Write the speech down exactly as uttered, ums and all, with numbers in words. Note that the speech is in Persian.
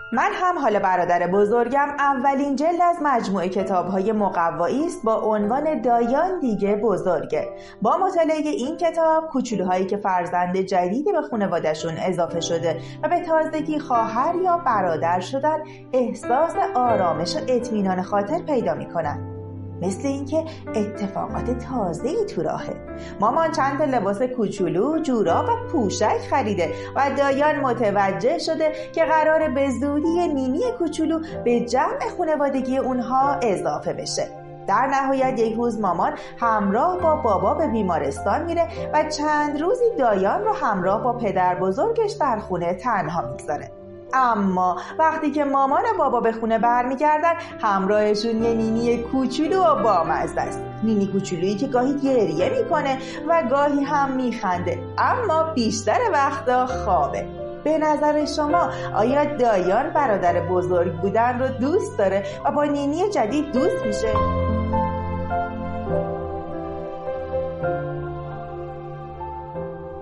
من هم حال برادر بزرگم اولین جلد از مجموعه کتاب‌های مقوایی است با عنوان دایان دیگه بزرگه. با مطالعه این کتاب، کوچولوهایی که فرزند جدیدی به خانواده‌شون اضافه شده و به تازگی خواهر یا برادر شدن، احساس آرامش و اطمینان خاطر پیدا می‌کنن. مثل اینکه اتفاقات تازه‌ای تو راهه. مامان چند تا لباس کوچولو، جوراب و پوشک خریده و دایان متوجه شده که قراره به زودی نینی کوچولو به جمع خانوادگی اونها اضافه بشه. در نهایت یک روز مامان همراه با بابا به بیمارستان میره و چند روزی دایان رو همراه با پدر بزرگش در خونه تنها میگذاره. اما وقتی که مامان و بابا به خونه برمیگردن، همراهشون یه نینی کوچولو و بامزه است. نینی کوچولویی که گاهی گریه میکنه و گاهی هم میخنده، اما بیشتر وقتا خوابه. به نظر شما آیا دایان برادر بزرگ بودن رو دوست داره و با نینی جدید دوست میشه؟